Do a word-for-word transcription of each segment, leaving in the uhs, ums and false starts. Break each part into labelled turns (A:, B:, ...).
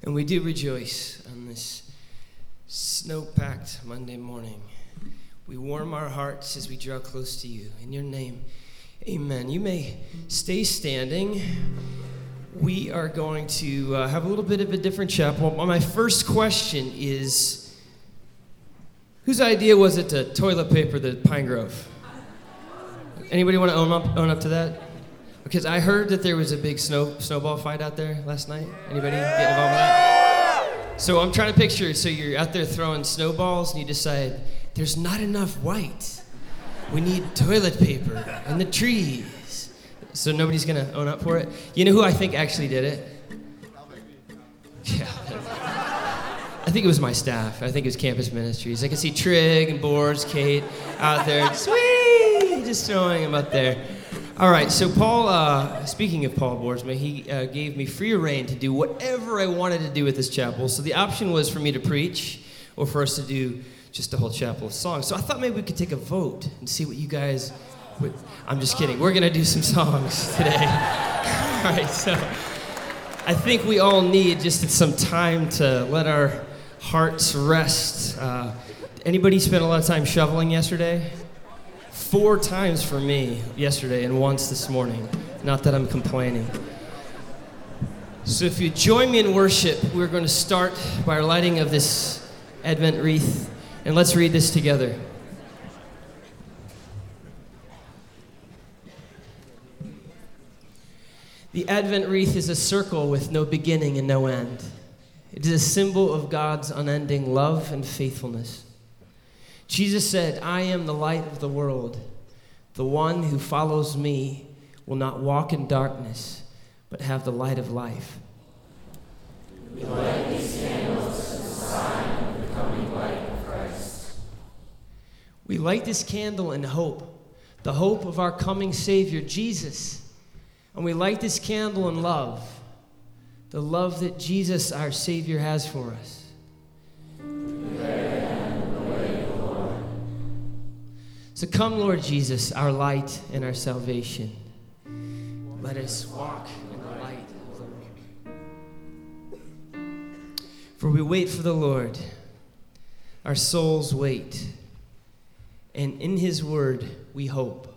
A: And we do rejoice on this snow-packed Monday morning. We warm our hearts as we draw close to you. In your name, amen. You may stay standing. We are going to uh, have a little bit of a different chapel. My first question is, whose idea was it to toilet paper the Pine Grove? Anybody want to own up, own up to that? Because I heard that there was a big snow snowball fight out there last night. Anybody get involved with that? So I'm trying to picture, so you're out there throwing snowballs and you decide, there's not enough white. We need toilet paper and the trees. So nobody's going to own up for it? You know who I think actually did it? Yeah. I think it was my staff. I think it was Campus Ministries. I can see Trig and Boars, Kate out there. Sweet! Just throwing them up there. All right, so Paul, uh, speaking of Paul Boersma, he uh, gave me free reign to do whatever I wanted to do with this chapel. So the option was for me to preach or for us to do just a whole chapel of songs. So I thought maybe we could take a vote and see what you guys would. I'm just kidding. We're going to do some songs today. All right, so I think we all need just some time to let our hearts rest. Uh, anybody spend a lot of time shoveling yesterday? Four times for me yesterday and once this morning. Not that I'm complaining. So if you join me in worship, we're going to start by our lighting of this Advent wreath. And let's read this together. The Advent wreath is a circle with no beginning and no end. It is a symbol of God's unending love and faithfulness. Jesus said, I am the light of the world. The one who follows me will not walk in darkness, but have the light of life.
B: We light these candles as a sign of the coming light of Christ.
A: We light this candle in hope, the hope of our coming Savior, Jesus. And we light this candle in love, the love that Jesus, our Savior, has for us. So come, Lord Jesus, our light and our salvation. Let us walk in the light of the Lord. For we wait for the Lord. Our souls wait. And in his word we hope.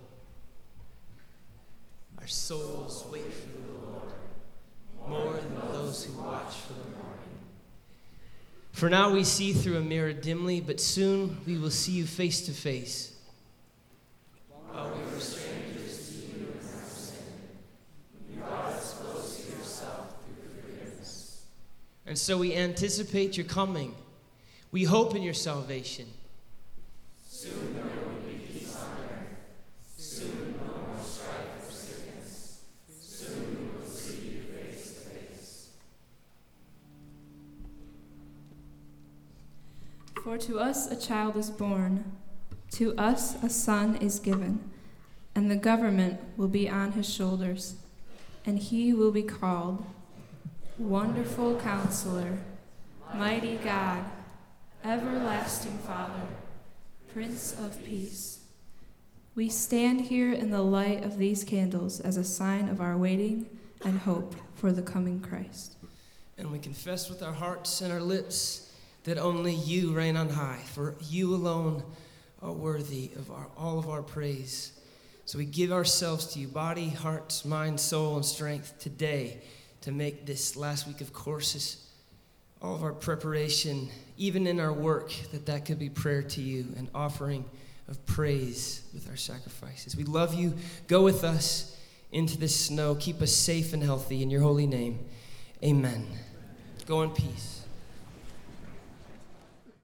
A: Our souls wait for the Lord, more than those who watch for the morning. For now we see through a mirror dimly, but soon we will see you face to face. While we were strangers to you in our sin, you brought us close to yourself through forgiveness. And so we anticipate your coming. We hope in your salvation.
B: Soon there will be peace on earth. Soon no more strife or sickness. Soon we will see you face to face.
C: For to us a child is born. To us a son is given, and the government will be on his shoulders, and he will be called Wonderful Counselor, Mighty God, Everlasting Father, Prince of Peace. We stand here in the light of these candles as a sign of our waiting and hope for the coming Christ.
A: And we confess with our hearts and our lips that only you reign on high, for you alone are worthy of our, all of our praise. So we give ourselves to you, body, heart, mind, soul, and strength today to make this last week of courses, all of our preparation, even in our work, that that could be prayer to you, an offering of praise with our sacrifices. We love you. Go with us into this snow. Keep us safe and healthy in your holy name. Amen. Go in peace.